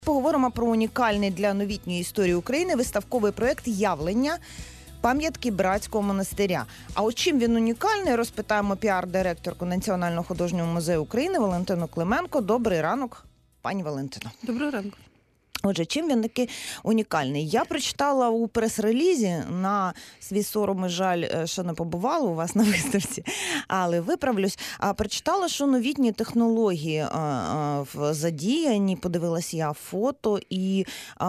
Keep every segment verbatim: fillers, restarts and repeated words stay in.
Поговоримо про унікальний для новітньої історії України виставковий проєкт «Явлення. Пам'ятки Братського монастиря». А от чим він унікальний, розпитаємо піар-директорку Національного художнього музею України Валентину Клименко. Добрий ранок, пані Валентино. Доброго ранку. Отже, чим він такий унікальний? Я прочитала у прес-релізі, на свій сором і жаль, що не побувала у вас на виставці, але виправлюсь, прочитала, що новітні технології задіяні, подивилась я фото, і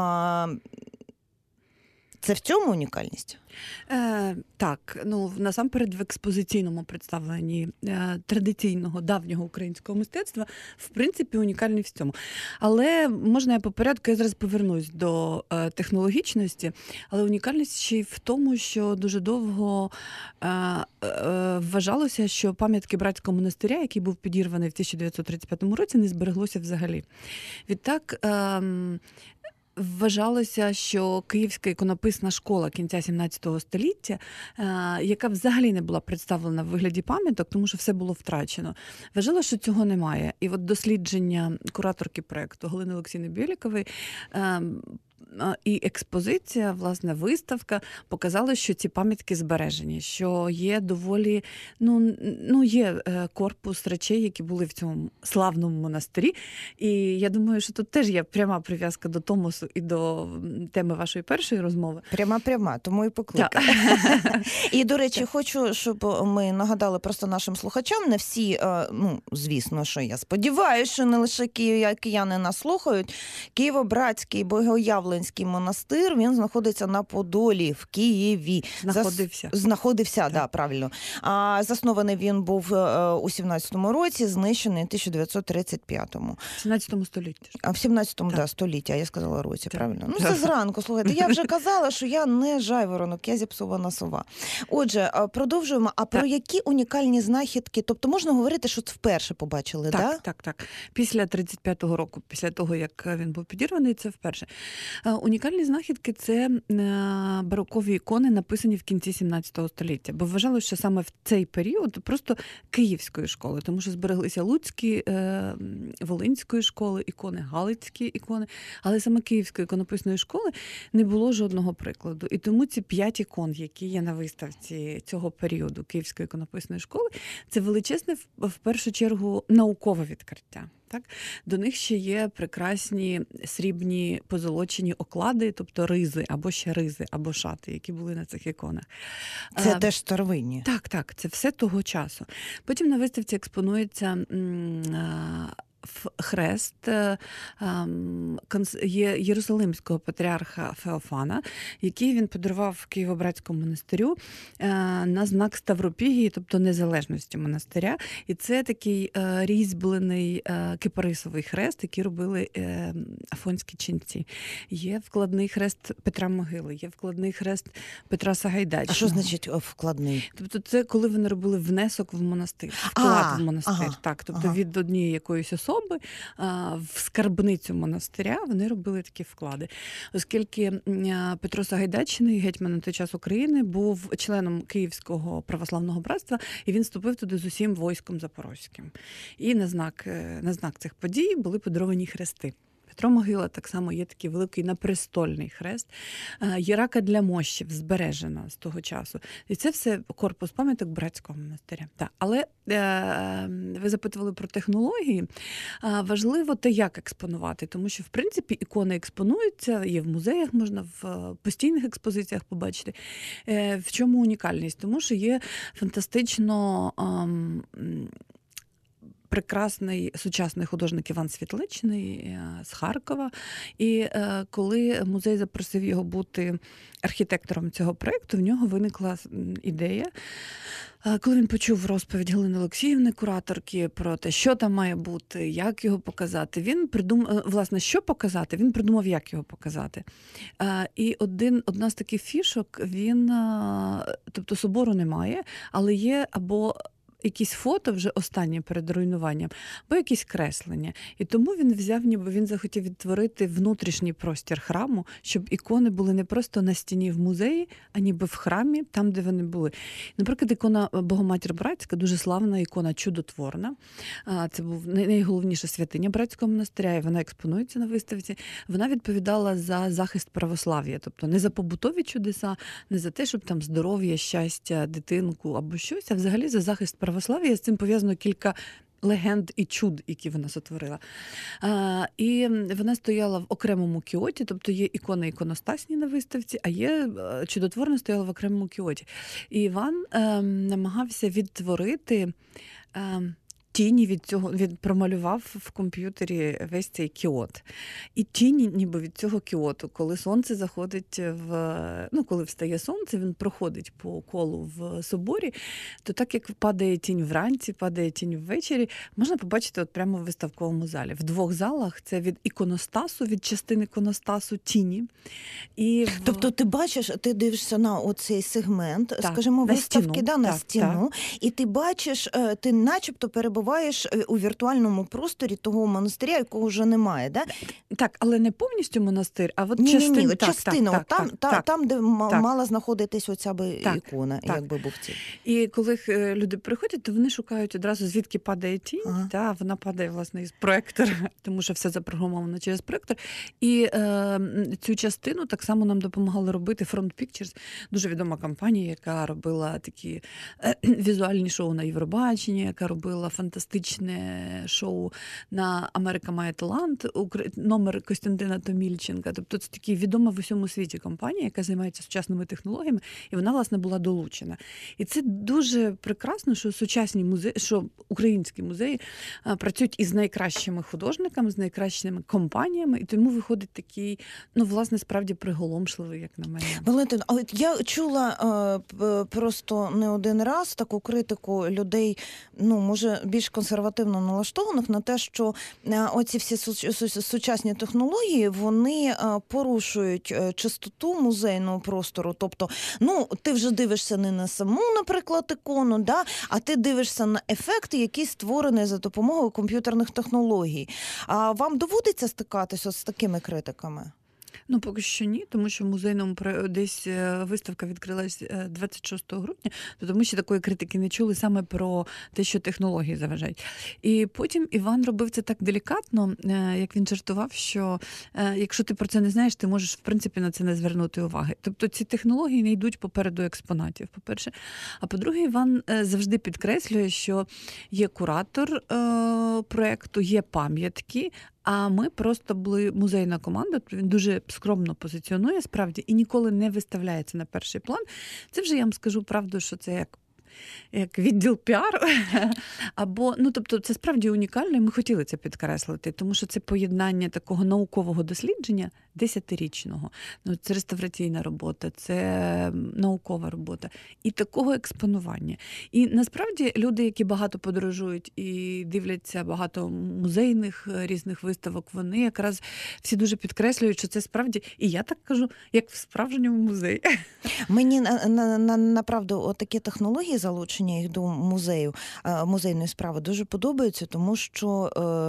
це в цьому унікальність? Е, так, ну насамперед в експозиційному представленні е, традиційного давнього українського мистецтва в принципі унікальний в цьому. Але можна я по порядку, я зараз повернусь до е, технологічності, але унікальність ще й в тому, що дуже довго е, е, вважалося, що пам'ятки Братського монастиря, який був підірваний в тисяча дев'ятсот тридцять п'ятому році, не збереглося взагалі. Відтак е, вважалося, що Київська іконописна школа кінця сімнадцятого століття, яка взагалі не була представлена в вигляді пам'яток, тому що все було втрачено, вважала, що цього немає. І от дослідження кураторки проєкту Галини Олексіївни Бєлікової і експозиція, власне, виставка показала, що ці пам'ятки збережені, що є доволі, ну, ну є корпус речей, які були в цьому славному монастирі. І я думаю, що тут теж є пряма прив'язка до Томосу і до теми вашої першої розмови. Пряма-пряма, тому і покликала. І, до речі, хочу, щоб ми нагадали просто нашим слухачам, не всі, ну, звісно, що я сподіваюся, що не лише кияни нас слухають, Києво-Братський Богоявленський монастир, він знаходиться на Подолі, в Києві. Знаходився. Зас... Знаходився, так, да, правильно. А, заснований він був у сімнадцятому році, знищений у тисяча дев'ятсот тридцять п'ятому. В сімнадцятому столітті. А в сімнадцятому, так, да, столітті, а я сказала році, так, правильно? Ну, це зранку, слухайте, я вже казала, що я не жайворонок, я зіпсована сова. Отже, продовжуємо. А про так. які унікальні знахідки, тобто можна говорити, що це вперше побачили, так? Так, так, так. Після тридцять п'ятого року, після того, як він був підірваний, це вперше. Унікальні знахідки – це барокові ікони, написані в кінці сімнадцятого століття. Бо вважалося, що саме в цей період просто Київської школи, тому що збереглися Луцькі, Волинської школи, ікони, Галицькі ікони, але саме Київської іконописної школи не було жодного прикладу. І тому ці п'ять ікон, які є на виставці цього періоду Київської іконописної школи, це величезне, в першу чергу, наукове відкриття. Так? До них ще є прекрасні срібні позолочені оклади, тобто ризи, або ще ризи, або шати, які були на цих іконах. Це а, теж старовинні? Так, так, це все того часу. Потім на виставці експонується хрест є єрусалимського патріарха Феофана, який він подарував Києво-Братському монастирю на знак Ставропігії, тобто незалежності монастиря. І це такий різьблений кипарисовий хрест, який робили афонські ченці. Є вкладний хрест Петра Могили, є вкладний хрест Петра Сагайдачного. А що значить вкладний? Тобто це коли вони робили внесок в монастир, вклад а, в монастир. Ага, так, тобто ага. від однієї якоїсь особи в скарбницю монастиря вони робили такі вклади. Оскільки Петро Сагайдачний, гетьман на той час України, був членом Київського православного братства, і він вступив туди з усім військом запорозьким. І на знак, на знак цих подій були подаровані хрести. Петро Могила так само є такий великий напрестольний хрест. Є рака для мощів, збережена з того часу. І це все корпус пам'яток Братського монастиря. Так. Але е, ви запитували про технології. Важливо те, як експонувати, тому що, в принципі, ікони експонуються, є в музеях, можна в постійних експозиціях побачити. Е, в чому унікальність? Тому що є фантастично Е, прекрасний сучасний художник Іван Світличний з Харкова. І коли музей запросив його бути архітектором цього проєкту, в нього виникла ідея. Коли він почув розповідь Галини Олексіївни, кураторки, про те, що там має бути, як його показати, він придумав, власне, що показати, він придумав, як його показати. І один, одна з таких фішок, він, тобто собору немає, але є або якісь фото вже останні перед руйнуванням, або якісь креслення. І тому він взяв, ніби він захотів відтворити внутрішній простір храму, щоб ікони були не просто на стіні в музеї, а ніби в храмі, там, де вони були. Наприклад, ікона Богоматір Братська, дуже славна ікона, чудотворна. Це був найголовніша святиня Братського монастиря, і вона експонується на виставці. Вона відповідала за захист православ'я, тобто не за побутові чудеса, не за те, щоб там здоров'я, щастя, дитинку або щось, а взагалі за захист православ'я. З цим пов'язано кілька легенд і чуд, які вона сотворила. А, і вона стояла в окремому кіоті, тобто є ікони іконостасні на виставці, а є чудотворна стояла в окремому кіоті. І Іван е, намагався відтворити е, тіні від цього, він промалював в комп'ютері весь цей кіот. І тіні ніби від цього кіоту, коли сонце заходить в, ну, коли встає сонце, він проходить по колу в соборі, то так як падає тінь вранці, падає тінь ввечері, можна побачити от прямо в виставковому залі. В двох залах це від іконостасу, від частини іконостасу тіні. І в... Тобто ти бачиш, ти дивишся на оцей сегмент, так, скажімо, на виставки, стіну, да, на так, стіну, так. І ти бачиш, ти начебто перебуваєш у віртуальному просторі того монастиря, якого вже немає, да? Так, але не повністю монастир, а от ні, частин... ні, ні, так, частина, так, там, так, та, так, там, де так. мала знаходитись оця би так, ікона, так. якби був ці. І коли люди приходять, то вони шукають одразу, звідки падає тінь, ага. та, вона падає, власне, із проектора, тому що все запрограмовано через проектор. І е, цю частину так само нам допомагали робити Front Pictures, дуже відома компанія, яка робила такі е, візуальні шоу на Євробаченні, яка робила фантастичне шоу на «Америка має талант», номер Костянтина Томільченка. Тобто це такі відома в усьому світі компанія, яка займається сучасними технологіями, і вона, власне, була долучена. І це дуже прекрасно, що сучасні музеї, що українські музеї працюють із найкращими художниками, з найкращими компаніями, і тому виходить такий, ну, власне, справді приголомшливий, як на мене. Валентин, а от я чула е, просто не один раз таку критику людей, ну, може, більш консервативно налаштованих на те, що оці всі сучасні технології, вони порушують чистоту музейного простору. Тобто, ну, ти вже дивишся не на саму, наприклад, ікону, да, а ти дивишся на ефекти, які створені за допомогою комп'ютерних технологій. А вам доводиться стикатися з такими критиками? Ну, поки що ні, тому що в музейному десь виставка відкрилась двадцять шостого грудня, то ми ще такої критики не чули саме про те, що технології заважають. І потім Іван робив це так делікатно, як він жартував, що якщо ти про це не знаєш, ти можеш, в принципі, на це не звернути уваги. Тобто ці технології не йдуть попереду експонатів, по-перше. А по-друге, Іван завжди підкреслює, що є куратор проєкту, є пам'ятки, а ми просто були музейна команда, він дуже скромно позиціонує, справді, і ніколи не виставляється на перший план. Це вже, я вам скажу правду, що це як як відділ піар, або, ну, тобто, це справді унікально, і ми хотіли це підкреслити, тому що це поєднання такого наукового дослідження десятирічного. Ну, це реставраційна робота, це наукова робота і такого експонування. І насправді люди, які багато подорожують і дивляться багато музейних різних виставок, вони якраз всі дуже підкреслюють, що це справді, і я так кажу, як в справжньому музеї. Мені на, на, на, направду от такі технології залучення їх до музею, музейної справи дуже подобаються, тому що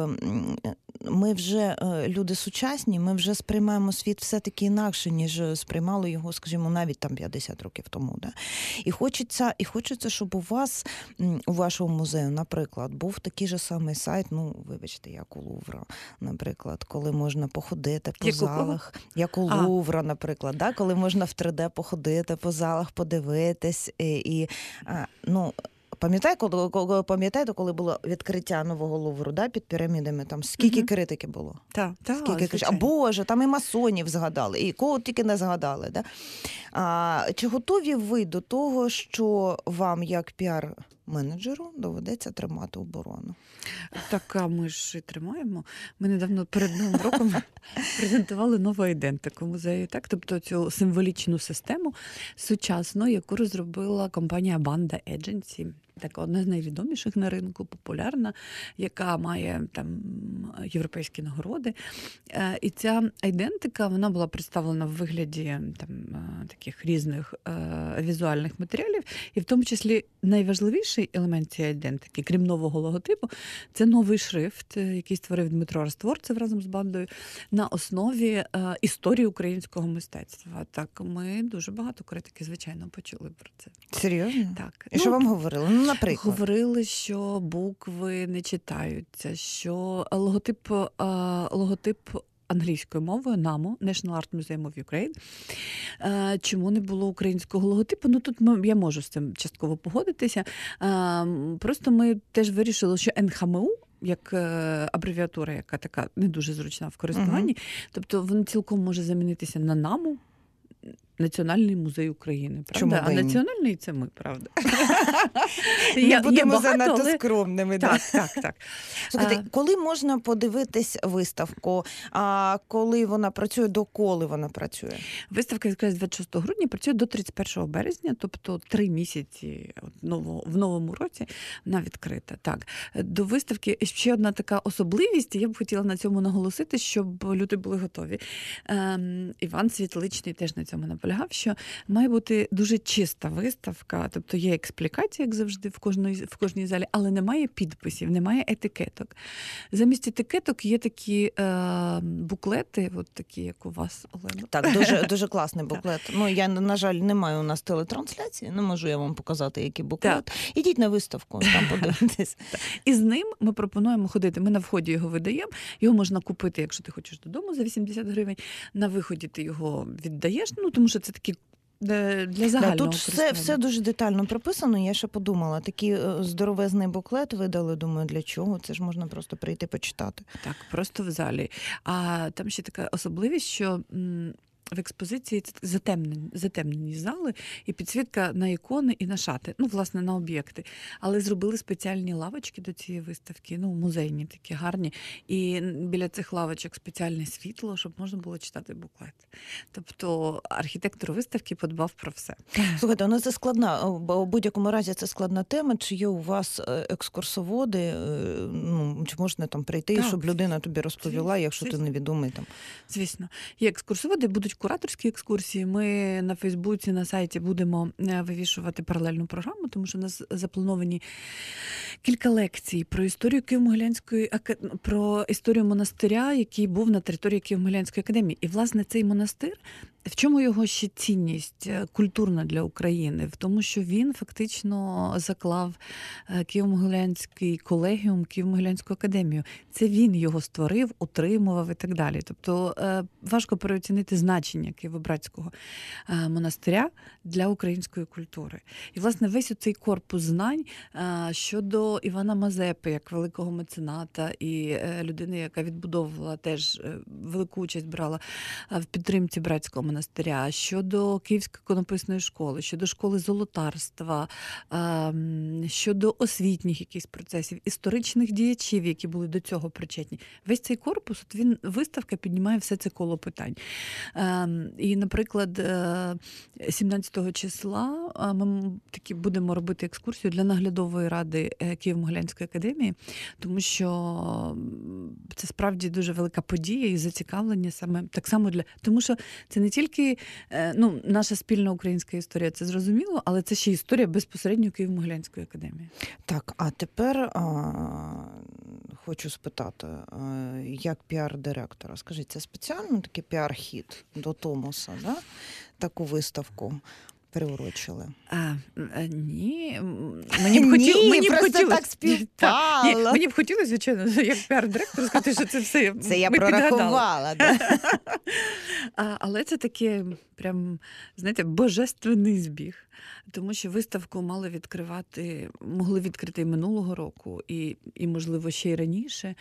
ми вже люди сучасні, ми вже сприймаємо світ все-таки інакше, ніж сприймали його, скажімо, навіть там п'ятдесят років тому. Да? І хочеться, і хочеться, щоб у вас, у вашому музею, наприклад, був такий же самий сайт, ну, вибачте, як у Лувра, наприклад, коли можна походити по як залах, у як у Лувра, наприклад, да? Коли можна в три де походити по залах, подивитись і, і ну, Пам'ятаєте, коли, пам'ятаєте, коли було відкриття нового Лувру, да, під пірамідами, там скільки угу. критики було? Так, так, скільки, а Боже, там і масонів згадали, і кого тільки не згадали. Да? А, чи готові ви до того, що вам, як піар-менеджеру, доведеться тримати оборону? Так, а ми ж і тримаємо. Ми недавно перед Новим роком презентували нову ідентику музею, так? Тобто цю символічну систему сучасну, яку розробила компанія Banda Agency. Така одна з найвідоміших на ринку, популярна, яка має там європейські нагороди. І ця ідентика, вона була представлена в вигляді там таких всіляких різних е, візуальних матеріалів, і в тому числі найважливіший елемент цієї ідентики, крім нового логотипу, це новий шрифт, який створив Дмитро Растворцев разом з бандою на основі е, історії українського мистецтва. Так, ми дуже багато критики, звичайно, почули про це. Серйозно? Так. І що ну, вам говорили? Ну, наприклад. Говорили, що букви не читаються, що логотип, е, логотип англійською мовою НАМУ, National Art Museum of Ukraine. Чому не було українського логотипу? Ну, тут ми, я можу з цим частково погодитися. Просто ми теж вирішили, що ен ха ем у, як абревіатура, яка така не дуже зручна в користуванні, uh-huh. тобто він цілком може замінитися на НАМУ, Національний музей України, правда? А національний – це ми, правда? Ми будемо занадто скромними. Так, так, так. Слухайте, коли можна подивитись виставку? А коли вона працює, доколи вона працює? Виставка відкриється двадцять шостого грудня, працює до тридцять першого березня, тобто три місяці в новому році вона відкрита. Так. До виставки ще одна така особливість, я б хотіла на цьому наголосити, щоб люди були готові. Іван Світличний теж на цьому наполягав, що має бути дуже чиста виставка, тобто є експлікація, як завжди, в кожній, в кожній залі, але немає підписів, немає етикеток. Замість етикеток є такі е, буклети, от такі, як у вас, Олена. Так, дуже, дуже класний буклет. Ну, я, на жаль, не маю у нас телетрансляції, не можу я вам показати, який буклет. Так. Ідіть на виставку, там подивитесь. І з ним ми пропонуємо ходити. Ми на вході його видаємо, його можна купити, якщо ти хочеш додому, за вісімдесят гривень. На виході ти його віддаєш, ну, тому що це такі для загального да, тут все, все дуже детально прописано. Я ще подумала, такий здоровезний буклет видали, думаю, для чого? Це ж можна просто прийти почитати. Так, просто в залі. А там ще така особливість, що в експозиції це затемнені, затемнені зали і підсвітка на ікони і на шати, ну, власне, на об'єкти. Але зробили спеціальні лавочки до цієї виставки, ну, музейні такі гарні. І біля цих лавочок спеціальне світло, щоб можна було читати буклет. Тобто архітектор виставки подбав про все. Слухайте, ну це складна, у будь-якому разі це складна тема. Чи є у вас екскурсоводи, ну, чи можна там прийти, так, щоб людина тобі розповіла, звісно, якщо звісно. Ти невідомий там? Звісно. Є екскурсоводи, будуть кураторські екскурсії. Ми на Фейсбуці, на сайті будемо вивішувати паралельну програму, тому що у нас заплановані кілька лекцій про історію Києво-Могилянської, про історію монастиря, який був на території Києво-Могилянської академії. І, власне, цей монастир, в чому його ще цінність культурна для України? В тому, що він фактично заклав Києво-Могилянський колегіум, Києво-Могилянську академію. Це він його створив, утримував і так далі. Тобто важко переоцінити значення Києво-Братського монастиря для української культури. І, власне, весь цей корпус знань щодо Івана Мазепи, як великого мецената і людини, яка відбудовувала, теж велику участь брала в підтримці братського монастиря, щодо Київської іконописної школи, щодо школи золотарства, щодо освітніх якихось процесів, історичних діячів, які були до цього причетні. Весь цей корпус, от він, виставка піднімає все це коло питань. І, наприклад, сімнадцятого числа ми таки будемо робити екскурсію для наглядової ради Києво-Могилянської академії, тому що це справді дуже велика подія і зацікавлення саме так само для... Тому що це не тільки ну, наша спільна українська історія, це зрозуміло, але це ще історія безпосередньо Києво-Могилянської академії. Так, а тепер а, хочу спитати, а, як піар-директора, скажіть, це спеціально такий піар-хід до Томоса, да? Таку виставку приурочили? А, ні, мені б хотілося... Ні, мені б просто хотілось, так співпало. Ні, мені б хотілося, звичайно, як піар-директор сказати, що це все Це я ми прорахувала. Да? а, але це таке прям, знаєте, божественний збіг. Тому що виставку мали відкривати, могли відкрити і минулого року, і, і можливо, ще й раніше.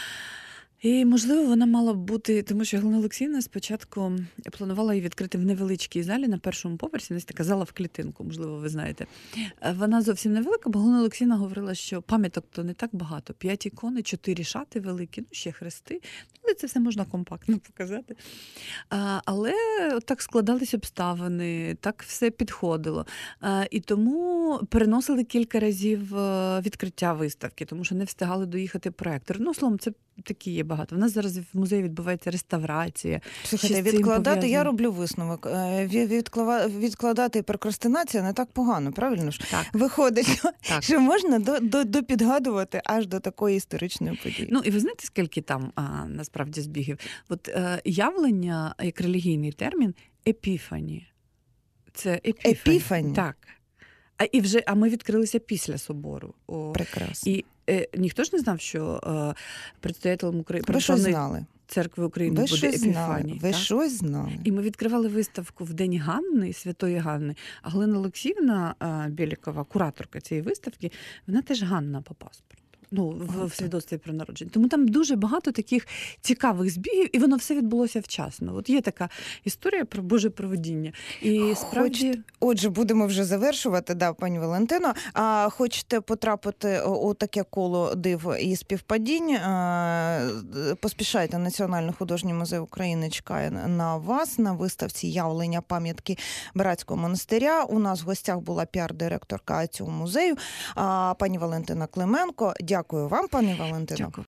І, можливо, вона мала б бути, тому що Галина Олексіївна спочатку планувала її відкрити в невеличкій залі на першому поверсі, десь така зала в клітинку, можливо, ви знаєте. Вона зовсім невелика, бо Галина Олексіївна говорила, що пам'яток то не так багато. П'ять ікони, чотири шати великі, ну, ще хрести. Але це все можна компактно показати. А, але так складались обставини, так все підходило. А, і тому переносили кілька разів відкриття виставки, тому що не встигали доїхати проектор. Ну, словом, це такі є багато. У нас зараз в музеї відбувається реставрація. Слухайте, відкладати, я роблю висновок. Відкладати і прокрастинація не так погано, правильно ж? Так. Виходить, так. що можна до, до, допідгадувати аж до такої історичної події. Ну, і ви знаєте, скільки там а, насправді збігів? От е, явлення, як релігійний термін, епіфані. Це епіфані. Епіфані? Так. А, і вже, а ми відкрилися після собору. О, прекрасно. І е, ніхто ж не знав, що е, предстоятелем України... Ви щось знали? Церкви України ви буде Епіфаній. Ви так? щось знали. І ми відкривали виставку в День Ганни, Святої Ганни. А Галина Олексіївна Бєлікова, кураторка цієї виставки, вона теж Ганна по паспорту. Ну, в, в свідоцтві про народження. Тому там дуже багато таких цікавих збігів, і воно все відбулося вчасно. От є така історія про Боже провидіння. І справді... Хоч... Отже, будемо вже завершувати, да, пані Валентино. А хочете потрапити у таке коло див і співпадінь, а, поспішайте, Національний художній музей України чекає на вас на виставці «Явлення пам'ятки Братського монастиря». У нас в гостях була піар-директорка цього музею, а, пані Валентина Клименко. Дякую вам, пані Валентино. Дякую.